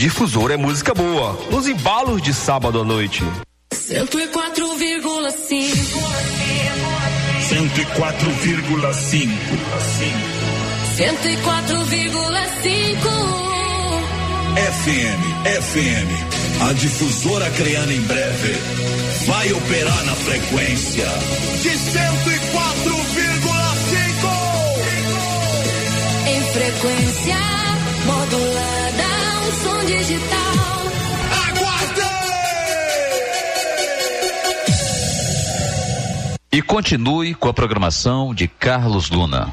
Difusora é música boa, nos embalos de sábado à noite. 104,5. 104,5. 104,5. FM. A Difusora Acreana em breve vai operar na frequência de 104,5. Em frequência modulada, um som digital. Aguarde! E continue com a programação de Carlos Luna.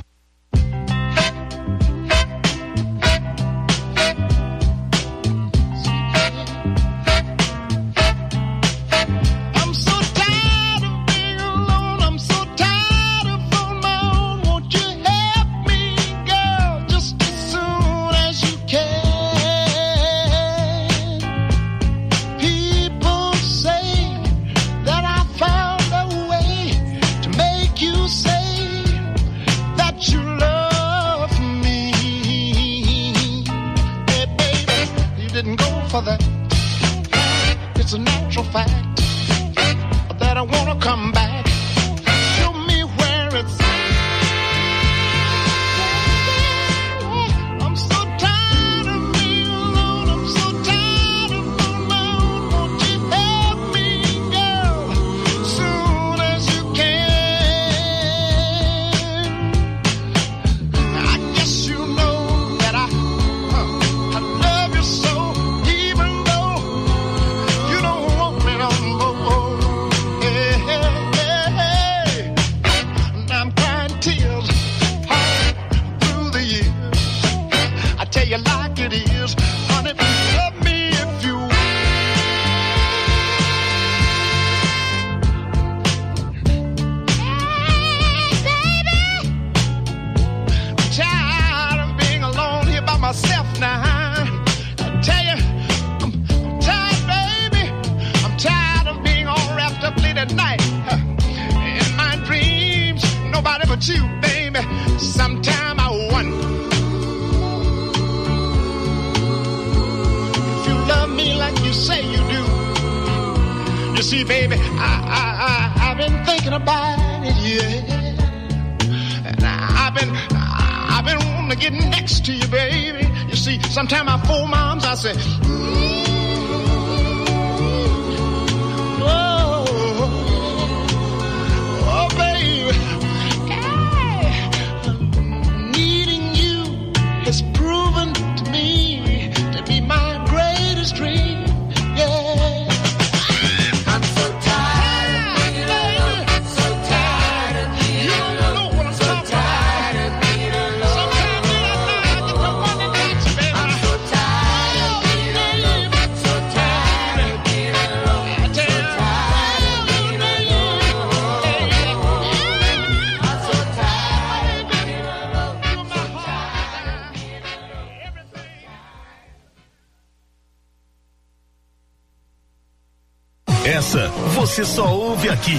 Essa você só ouve aqui.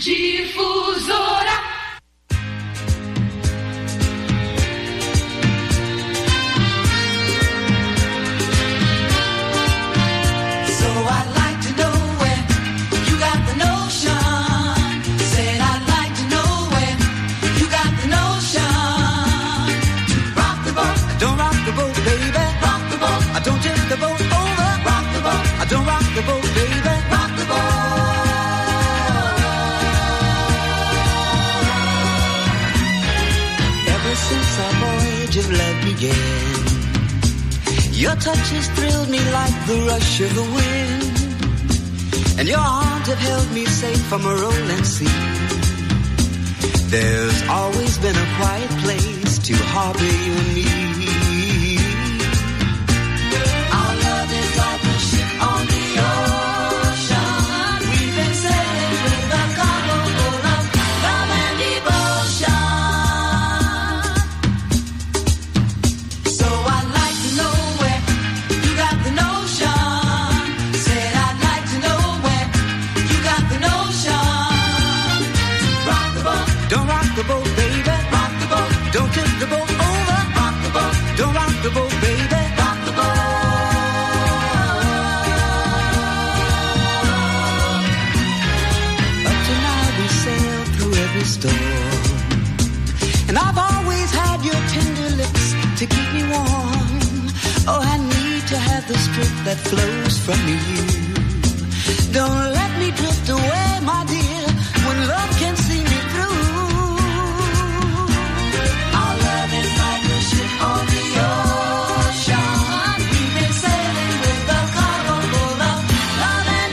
Difusora. Your touches thrilled me like the rush of the wind, and your arms have held me safe from a rolling sea. There's always been a quiet place to harbor you and me. Our love is like a ship on the ocean. We've been sailing with a cargo full of love and devotion. So I'd like to know where you got the notion. Said I'd like to know where you got the notion. Rock the boat, don't rock the boat, baby. Rock the boat, don't tip the boat over. Rock the boat, don't rock the boat, baby. Rock the boat. storm. And I've always had your tender lips to keep me warm. Oh, I need to have the strength that flows from you. Don't let me drift away, my dear, when love can see me through. Our love is like a ship on the ocean. We've been sailing with a cargo full of love and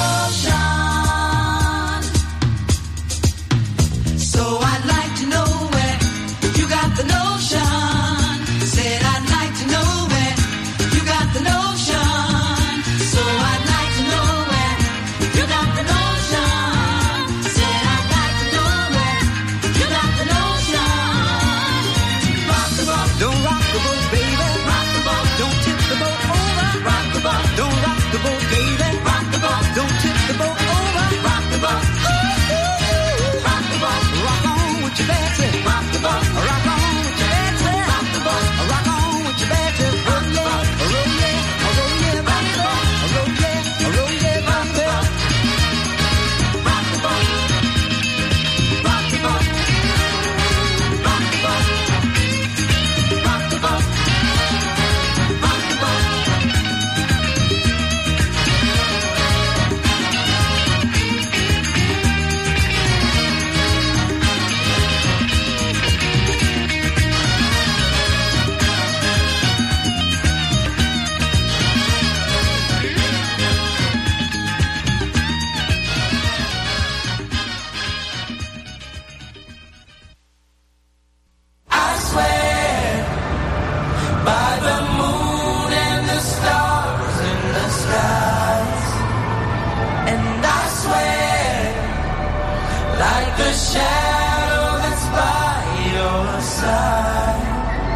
devotion. So I'd like to know where you got the notion. Said I'd like to know where you got the notion. So I'd like to know where you got the notion. Said I'd like to know where you got the notion. Rock the boat, don't rock the boat, baby. Rock the boat, don't tip the boat over. Rock the boat, don't rock the boat, baby. Rock the boat, don't tip the boat over. Rock the boat, rock the boat, rock on with your Betsy. Rock the boat, rock on with your Betsy. Rock the boat, rock on with your Betsy. Roll yeah, roll yeah, roll yeah, rock the boat, roll yeah, roll yeah, rock the boat. Rock the boat, rock the boat, rock the boat, rock the boat, rock the boat. I swear by the moon and the stars in the skies, and I swear like the shadow that's by your side.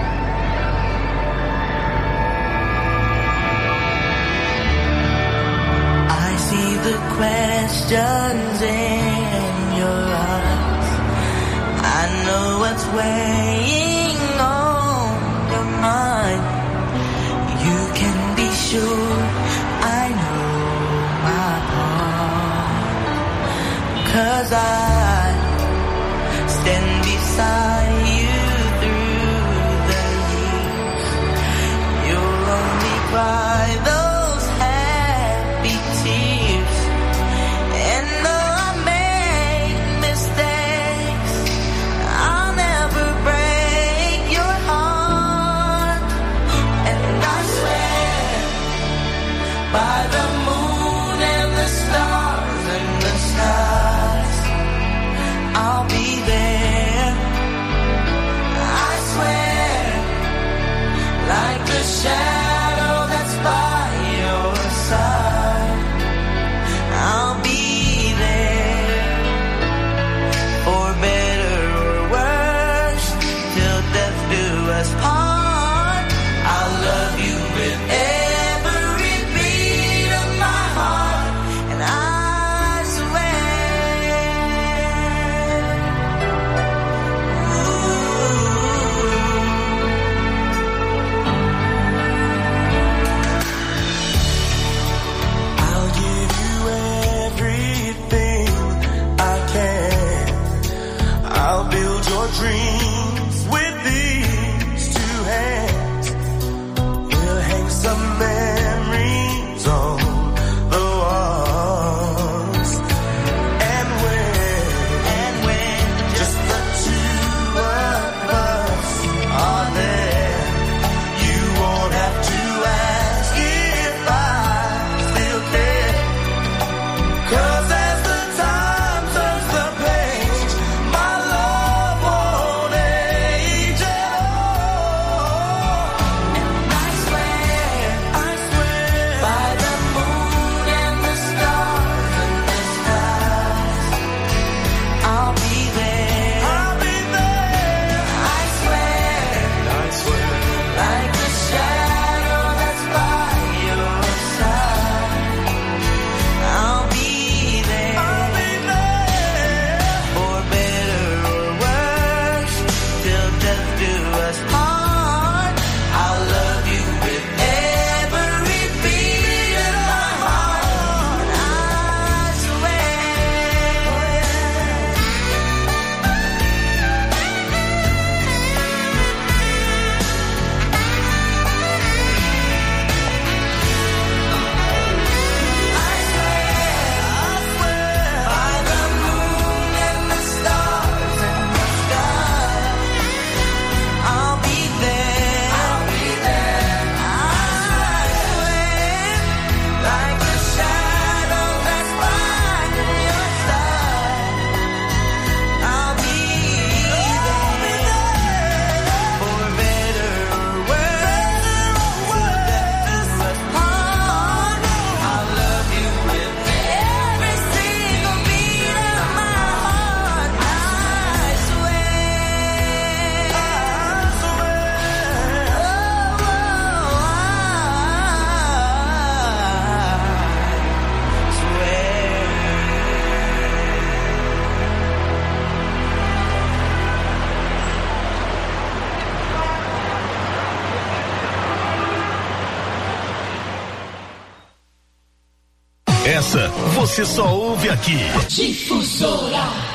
I see the questions in your eyes. I know what's weighing on your mind. You can be sure I know my part. 'Cause I stand beside you through the years. You'll only cry those happy tears. And though I made mistakes, I'll never break your heart. And I swear by the moon and the stars and the skies, I'll be there. I swear like the shadow that's by your side, I'll be there. For better or worse, till death do us part. I'll love you with every beat of my heart. And I swear, I'll give you everything I can. I'll build your dreams with these two hands. We'll hang some memories on the walls. And when just the two of us are there, you won't have to ask if I still care. 'Cause as the time turns the page, my love won't end. Nossa, você só ouve aqui. Difusora.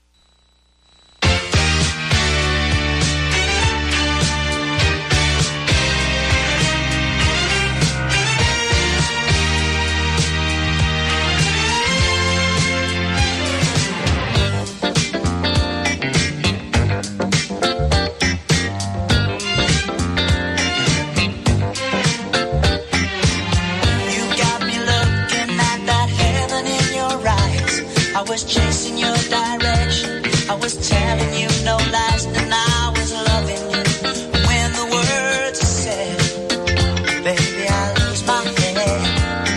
Chasing your direction, I was telling you no lies, and I was loving you. When the words are said, baby, I lose my head.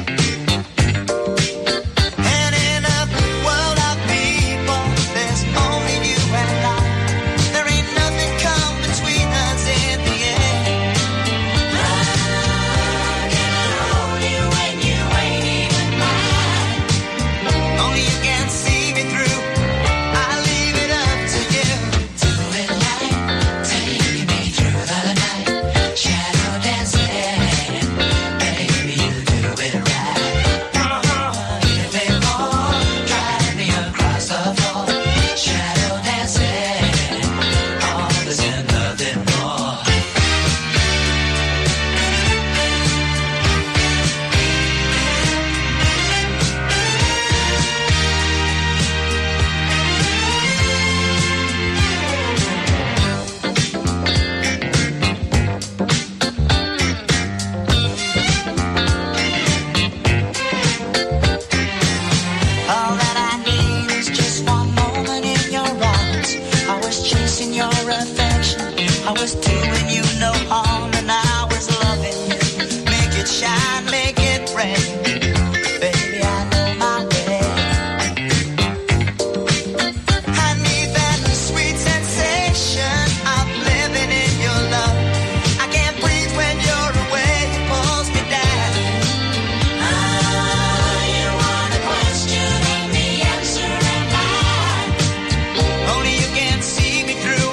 And in a world of people, there's only you and I. There ain't nothing come between us in the end. How can I hold you when you ain't even mine? Only you can see. I was doing you no harm and I was loving you. Make it shine, make it rain. Baby, I know my way. I need that sweet sensation of living in your love. I can't breathe when you're away, it pulls me down. You want a question and the answer ain't mine. Only you can see me through.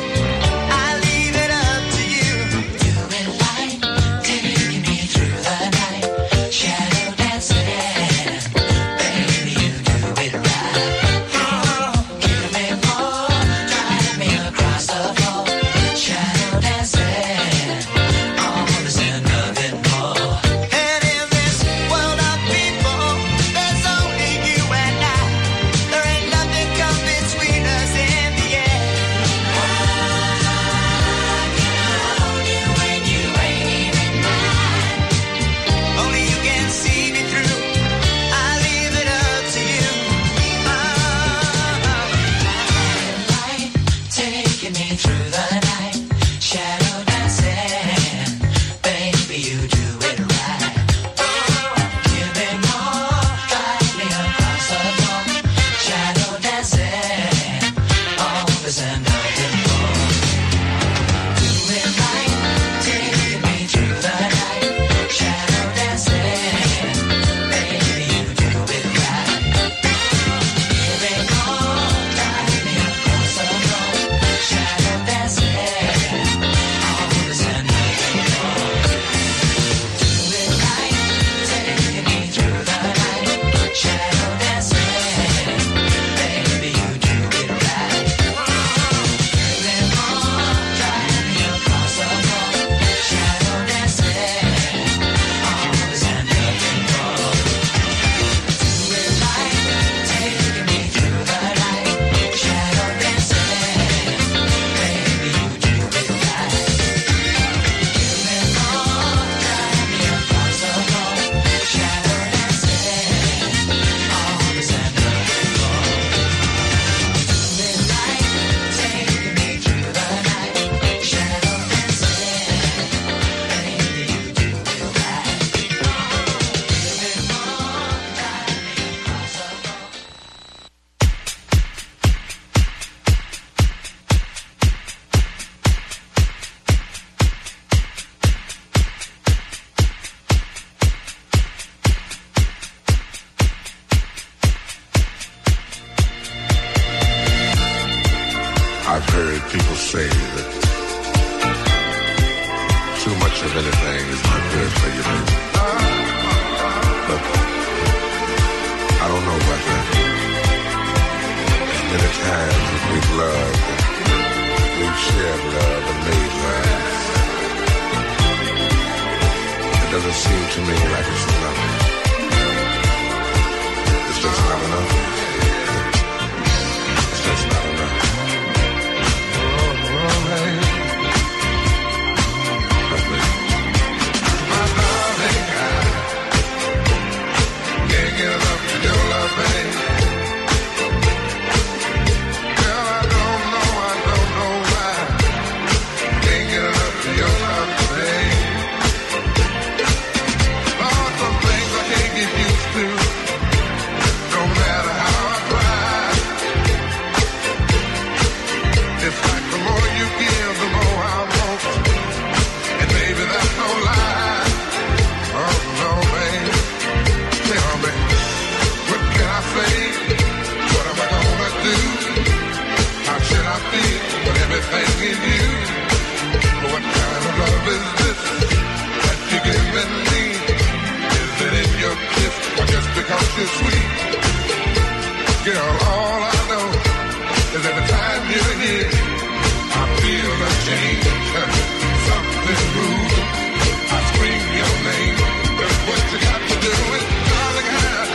I've heard people say that too much of anything is not good for you. But I don't know about that. As many times as we've loved, we've shared love and made love. It doesn't seem to me like it's enough. It's just not enough. It's just not enough. Oh, man. My darling, I can't get enough of your love, babe. Girl, I don't know why. Can't get enough of your love, babe. Lord, some things I can't get used to. No matter how I try. It's like the more you give, the more I want. And baby, that's no lie. Oh, no, babe. Tell me, what can I say? What am I gonna do? How should I feel when everything is you? What kind of love is this that you're giving me? Is it in your kiss or just because you're sweet? Girl, all I know is every time you're here, I feel a change. Something moves. I scream your name. That's what you got to do. It's darling,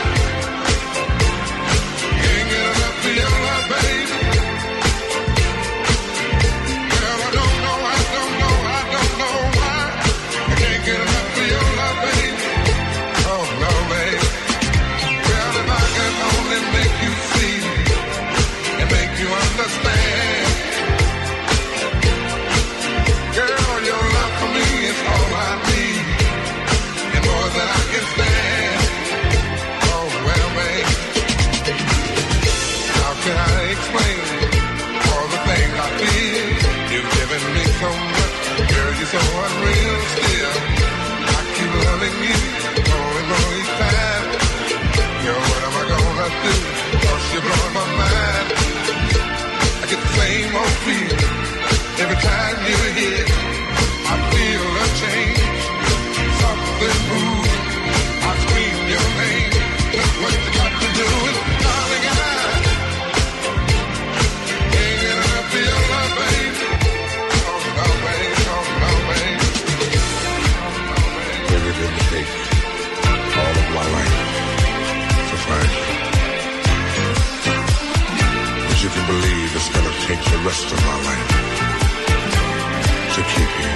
can't get enough of your love, baby. Girl, I don't know why. I can't get enough of your love, baby. Oh, no, baby. Girl, if I can only make you see and make you understand. Girl, your love for me is all I need, and more than I can stand. Oh, well, babe, how can I explain all the things I feel? You've given me so much, girl, you're so unreal still. I keep loving you more and more each time. Girl, what am I gonna do? 'Cause you're blowing my mind. I get the same old feeling every time you're here. I feel a change, something moves. I scream your name. That's what you got to do. It's darling, I can't get enough of your love, babe. Oh, no, babe. Oh, no, babe. Maybe it didn't take all of my life to find you. But you can believe it's gonna take the rest of my life to keep you.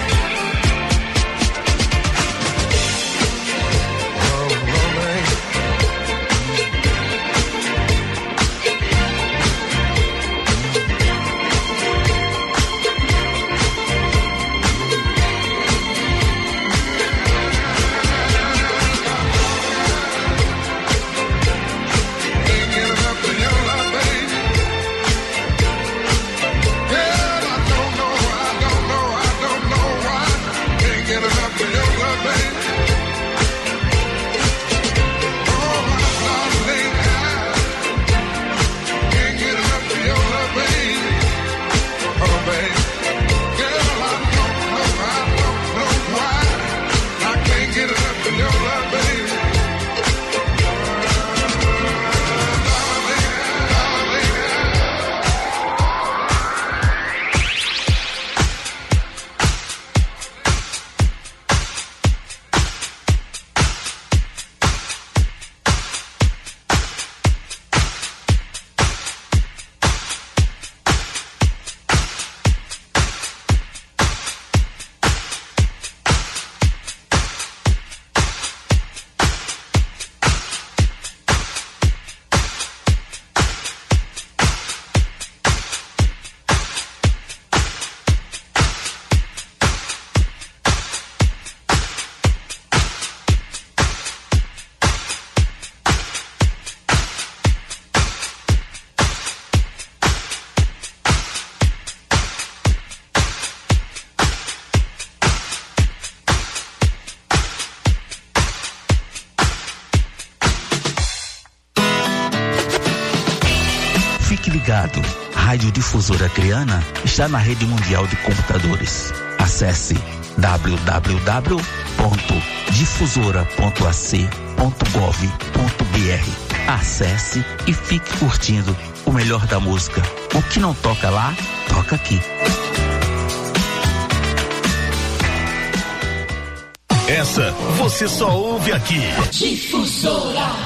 ligado. Rádio Difusora Acreana está na rede mundial de computadores. Acesse www.difusora.ac.gov.br. Acesse e fique curtindo o melhor da música. O que não toca lá, toca aqui. Essa você só ouve aqui. Difusora.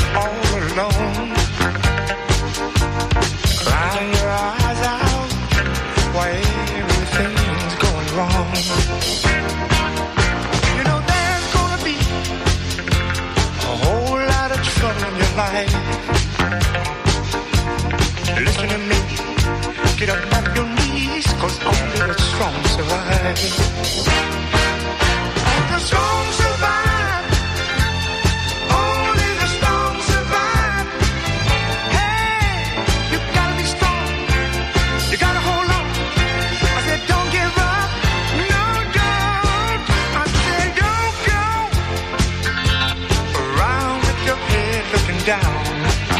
all alone. Crying your eyes out while everything's going wrong. You know there's gonna be a whole lot of trouble in your life. Listen to me, get up on your knees, 'cause only the strong survive. The strong survive. Only the strong survive. Hey, you gotta be strong. You gotta hold on. I said don't give up. No, don't. I said don't go around with your head looking down.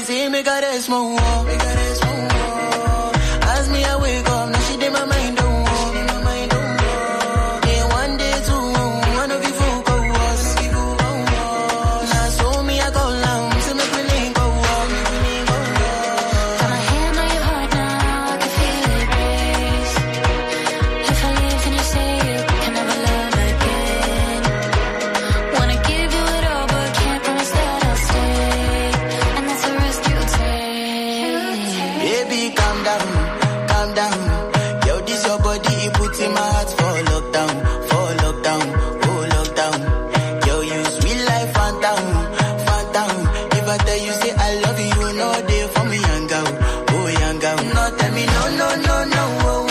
say make her rest more. As me I wake up, now she did my mind don't walk. Day one, day two, one of you fool go us. Now so me I go down, so make me link go walk. Got my hand on your heart now, I can feel it race. If I leave, then you say you can never love again. Wanna give you it all, but can't promise that I'll stay. And that's the risk you take. Baby, calm down. Yo, this your body, it puts in my heart for lockdown, oh lockdown. Yo, you sweet life, phantom. If I tell you say I love you, you know they for me, young girl, oh young girl. No, tell me no, oh.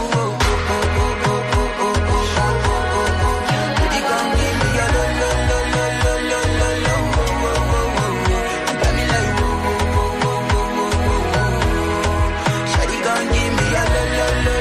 Baby, come give me your lo. You got me like Shawty, come give me your lo.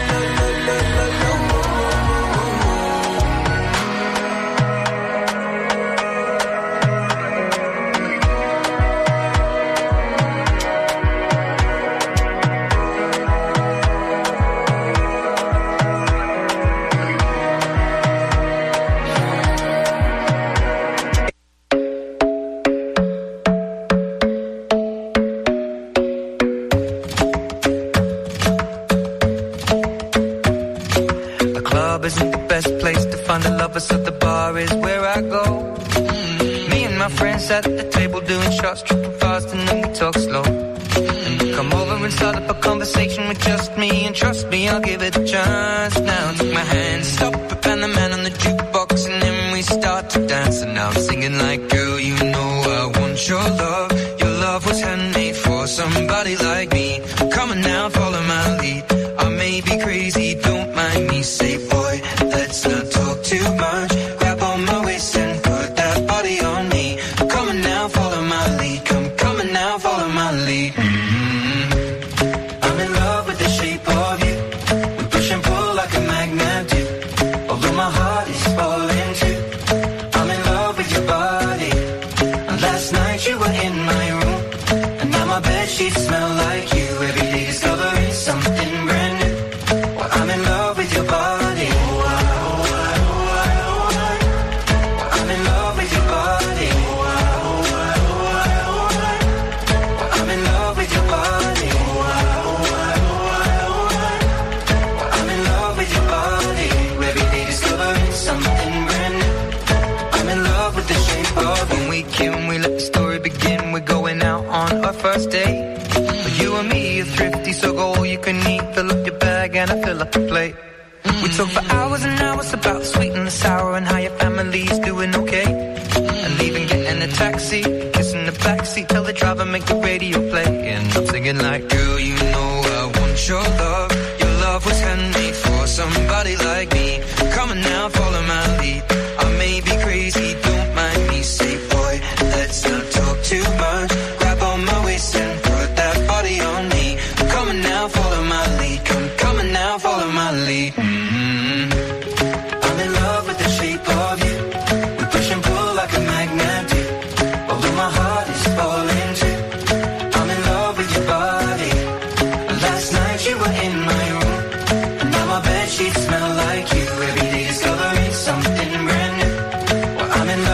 The club isn't the best place to find the lovers, so the bar is where I go. Me and my friends at the table doing shots, tripping fast, and then we talk slow. And you come over and start up a conversation with just me, and trust me, I'll give it a chance. Now take my hand, stop it, and the man on the jukebox, and then we start to dance. And now I'm singing like, girl, you know I want your love. Your love was handmade for somebody like me. Come on now, follow my lead. I may be crazy, don't mind me. Say, boy, let's not talk too much. Grab on my waist and put that body on me. Come on now, follow my lead. Come on now, follow my lead. I'm in love with the shape of you. We push and pull like a magnet do. Although my heart is falling too. I'm in love with your body. And last night you were in my room, and now my bedsheets smell like you. Every day discovering something brand new. Well, I'm in love with your body. I'm in love with your body. I'm in love with your body. I'm in love with your body. Every day discovering something brand new. I'm in love with the shape of when we can, we let the story begin. We're going out on our first date. But you and me are thrifty, so go all you can eat. Fill up your bag and I fill up the plate. We talk for hours and hours about the sweet and the sour and how your family's doing okay. And even getting a taxi, kissing the backseat, tell the driver make the radio play. And I'm singing like, girl, you know I want your love. Your love was handmade for somebody like me. Come on now, follow my lead. I may be crazy, don't mind me. Say, boy, let's not talk too much. Grab on my waist and put that body on me. Come on now, follow my lead. Come on now, follow my lead. I'm in love with the shape of you. We push and pull like a magnet do. Although my heart is falling too. I'm in love with your body. Last night you were in my room, and now my bedsheets smell like you. Every day discovering something brand new. Well, I'm in love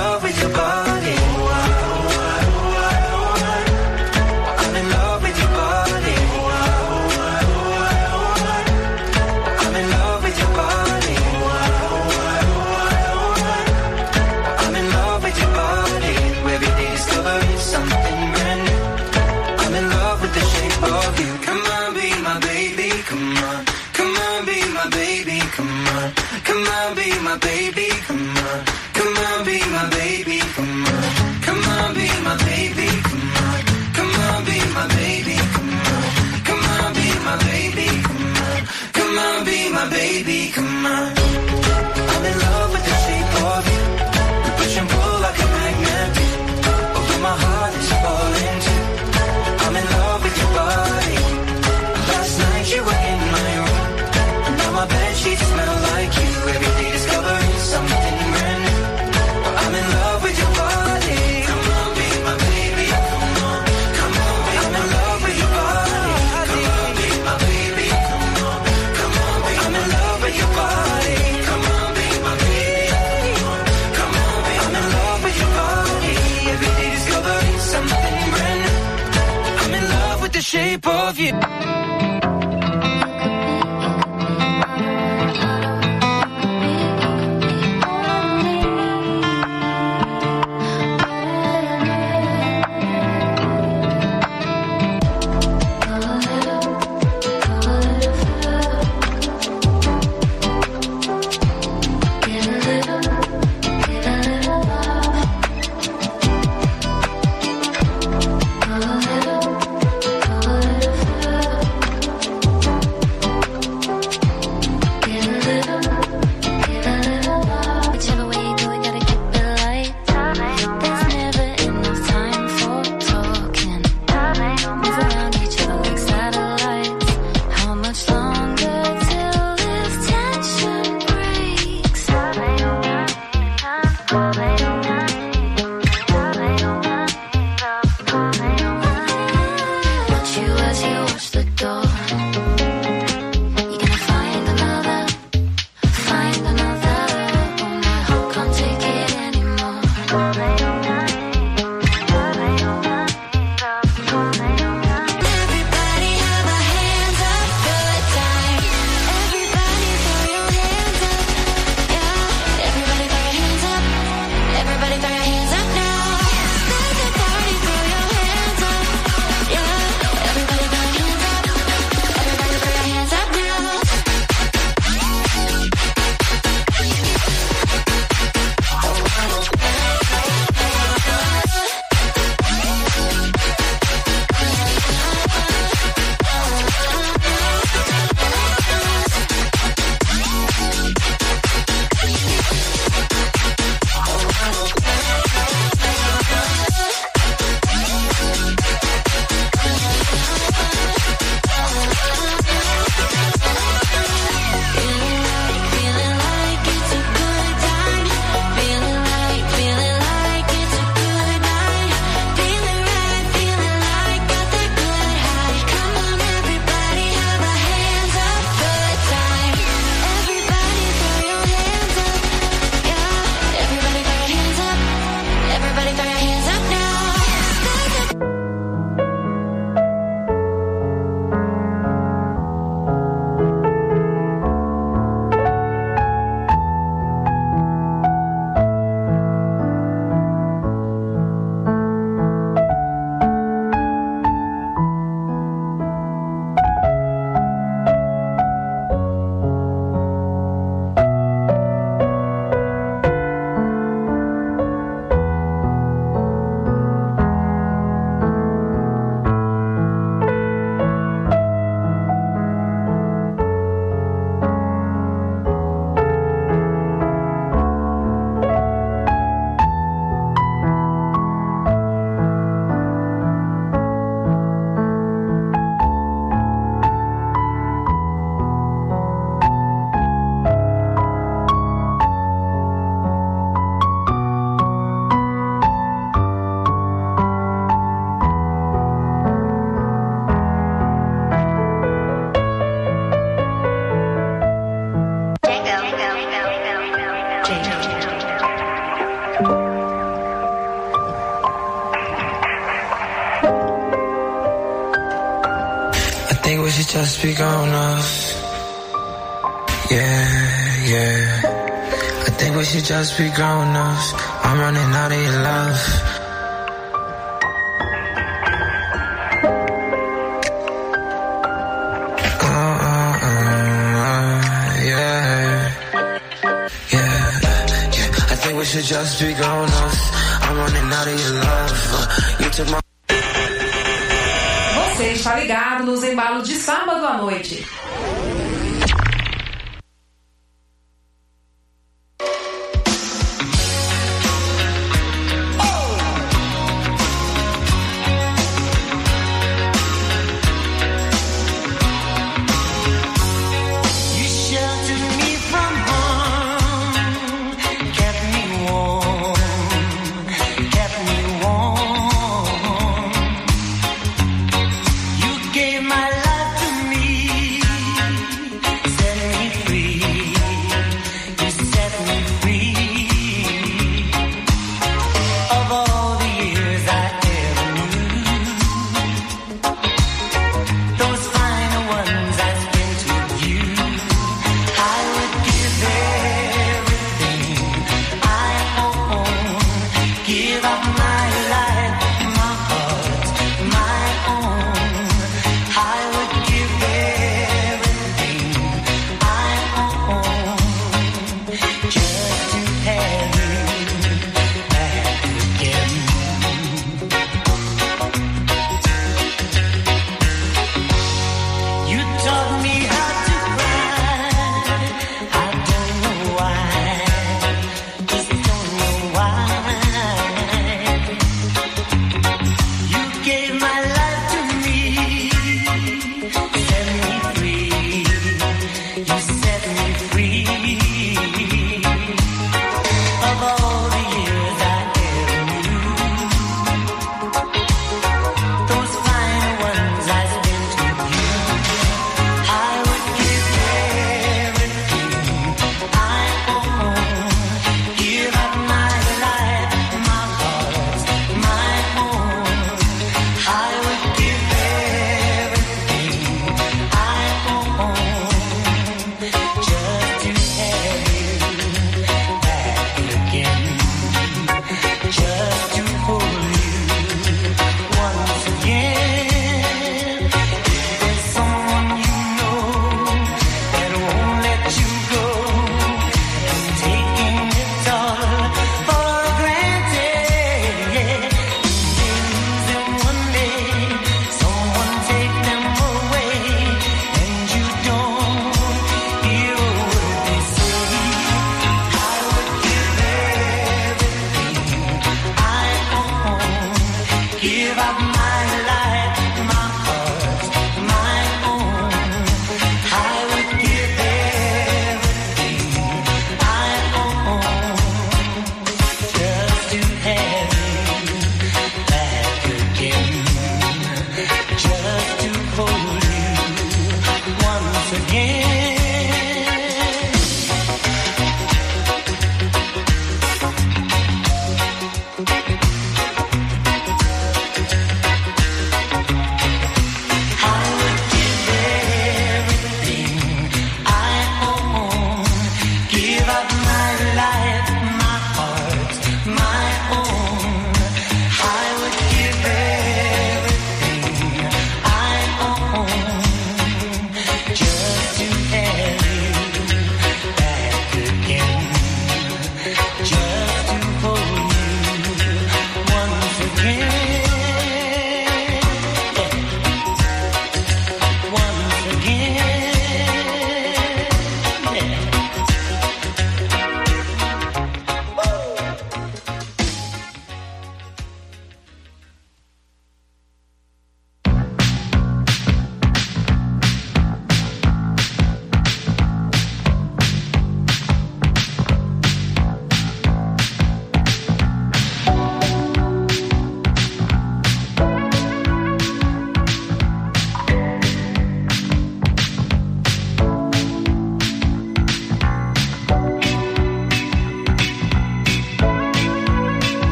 with the shape of you. Just be grown ups. Yeah, yeah. I think we should just be grown ups. I'm running out of your love. Yeah, yeah. I think we should just be grown ups. I'm running out of your love. You took my. Você está ligado nos embalos de sábado à noite. Gave my life to me.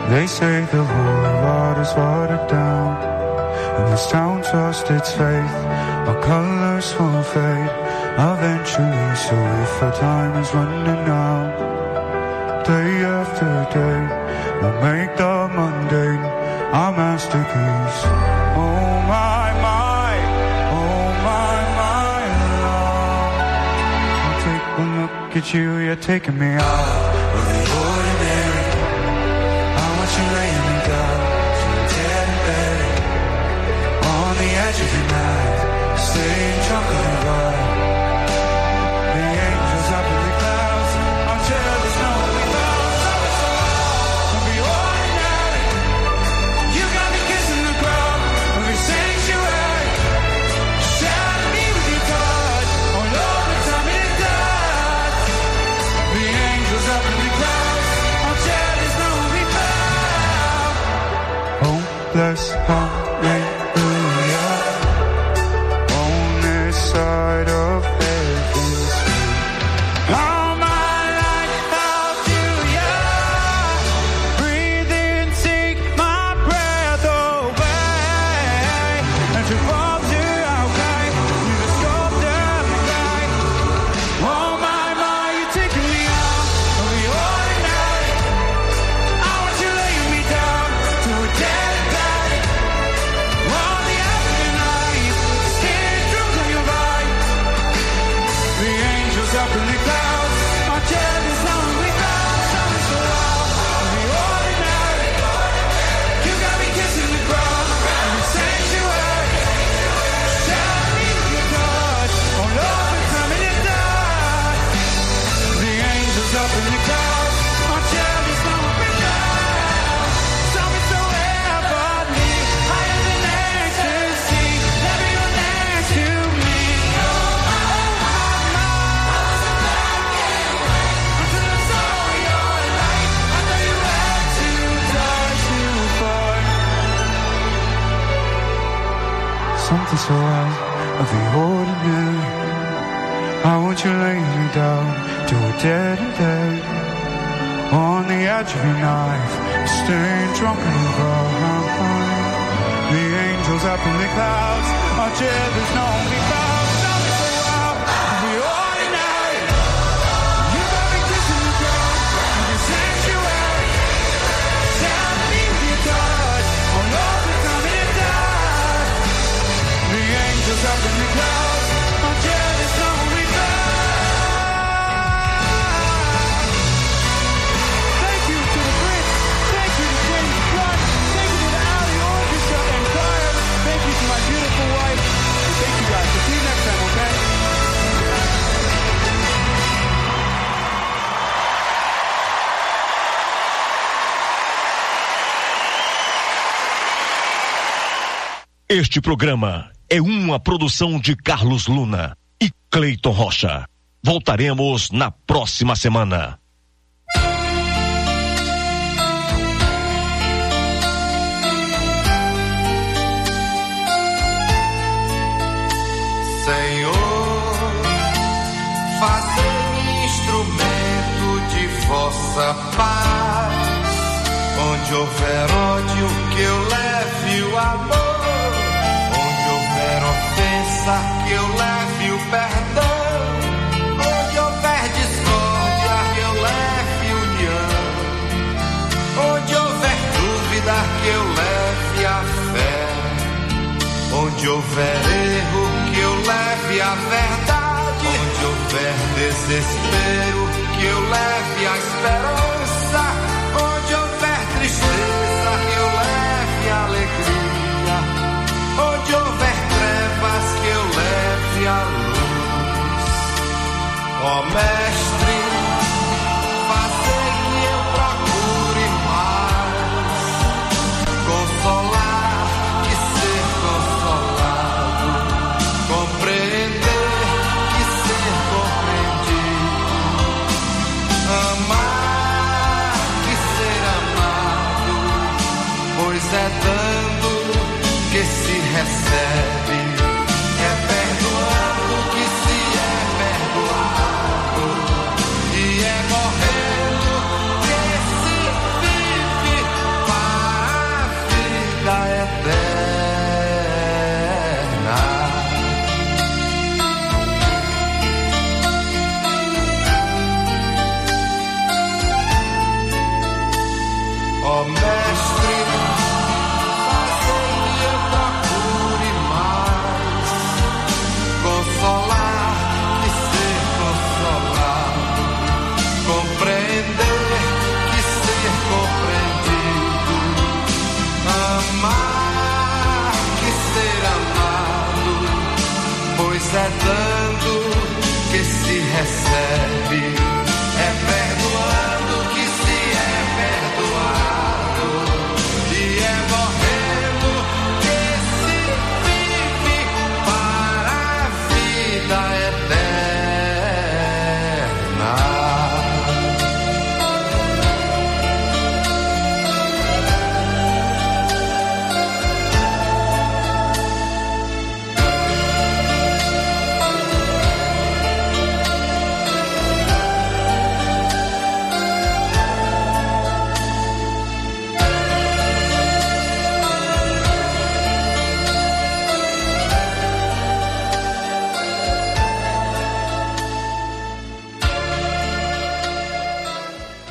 They say the whole lot is watered down, and this town lost its faith. Our colors will fade eventually, so if our time is running out, day after day, we'll make the mundane our masterpiece. Oh my, oh my love. I'll take one look at you, you're taking me out of the ordinary. I want you laying me down to a dead bed, on the edge of your night, staying drunk on your ride. The angels up in the clouds, I'm jealous, no we bow. I'll be ordinary. You got me kissing the ground of your sanctuary. Shatter me with your touch, all over time it does. The angels up in the clouds, I'm jealous, no we bow. Hopeless, hallelujah. On this side of heaven's gate. All my life I'll do ya. Breathe in, take my breath away. And to fall to our guide, you the sculptor of the night. Oh my, you're taking me out of the ordinary. I want you laying me down to a dead body, on the edge of your night, staying drunk on your ride. The angels up in the clouds, our jealous lonely clouds, sounding so loud. The ordinary, you got me kissing the ground in your sanctuary. Shatter me with your touch, all over time it does. The angels up in the clouds, our jealous lonely clouds, sounding so heavenly, higher than ecstasy. Everyone next to me. Until I saw your light, I know you had to touch to fall. Something so out of the ordinary. I want you laying me down to a dead end, on the edge of your knife, staying drunk in the ground. The angels up in the clouds, our jealous lonely clouds, something so out of the ordinary. You got me kissing the ground in your sanctuary. Shatter me with your touch, all over time it does. The angels up in the clouds, our jealous lonely clouds. Thank you to the Brits, thank you to James Blunt, thank you to the Alley Orchestra and Choir, thank you to my beautiful wife, and thank you guys. We'll see you next time, okay? Este programa é uma produção de Carlos Luna e Cleiton Rocha. Voltaremos na próxima semana. Senhor, fazei-me instrumento de vossa paz. Onde houver ódio, que eu leve o amor. Onde houver ofensa, que eu leve o perdão. Onde houver discórdia, que eu leve união. Onde houver dúvida, que eu leve a fé. Onde houver erro, que eu leve a verdade. Onde houver desespero, que eu leve a esperança.